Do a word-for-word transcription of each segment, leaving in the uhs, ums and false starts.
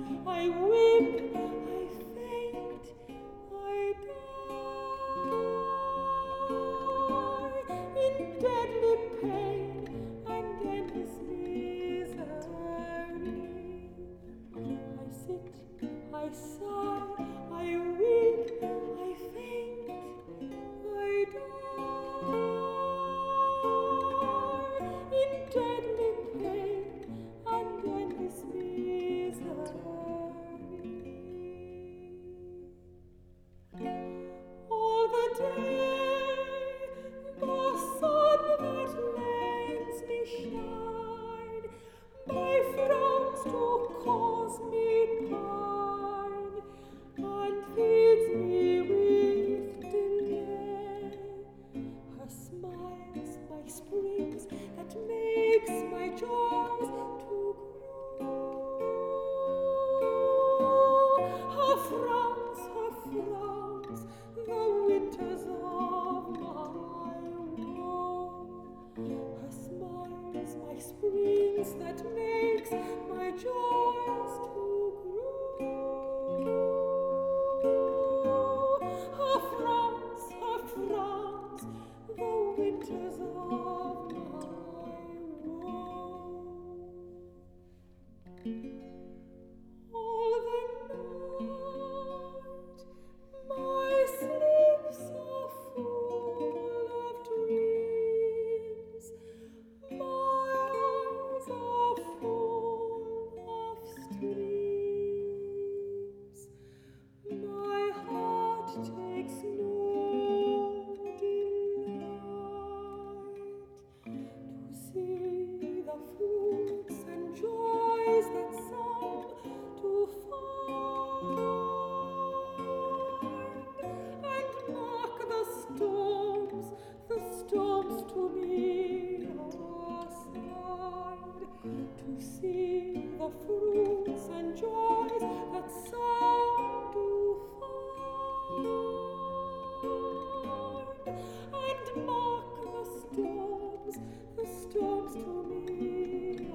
I weep, I faint, I die in deadly pain and endless misery. I sit, I sigh, I weep, I faint, I die in deadly pain and endless misery. All the day the sun that lends me shine, by frowns to cause me pine, and feeds me with delay. Her smiles my springs, that makes my joys to grow. Her frowns, her frowns, the winters of my woe. Her smiles my springs, that makes my joys to grow. Her frowns, her frowns, the winters of my woe. All the night my sleeps are full of dreams, my eyes are full of streams, my heart takes no delight to see the fruits and joys that some to find, and mark the storms, the storms to me assigned, to see the fruits and joys that some do find, and mark the storms, the storms to me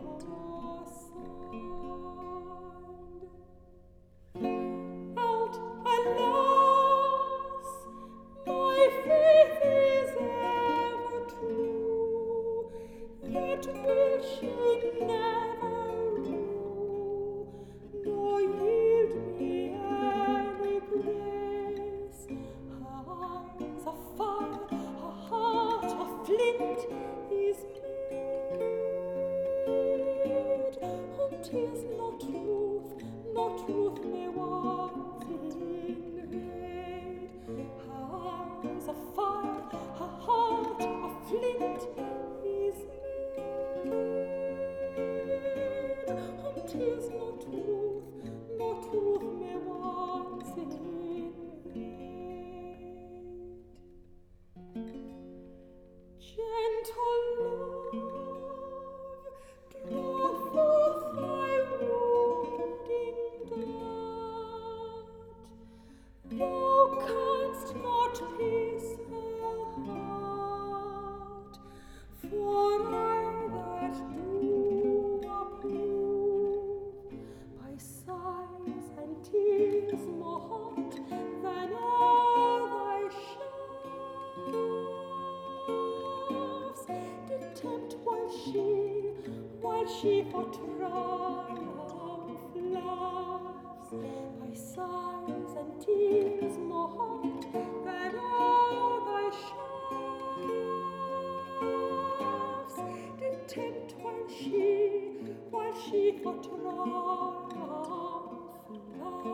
assigned. Out, alas, my faith is ever true, yet will she never rue, nor yield me any grace. Her eyes of fire, her heart of flint is made, whom 'tis not truth, not truth may once invade. Her eyes of fire, her heart of flint is made, whom 'tis not truth, not truth may once invade. Gentle love, draw forth thy wounding dart. Thou canst not pierce her heart, for I that do approve, by sighs and tears more hot than all thy shafts, did tempt while she, while she for triumph laughs, by sighs and tears more hot than all thy shafts, did tempt while she, while she for triumph laughs.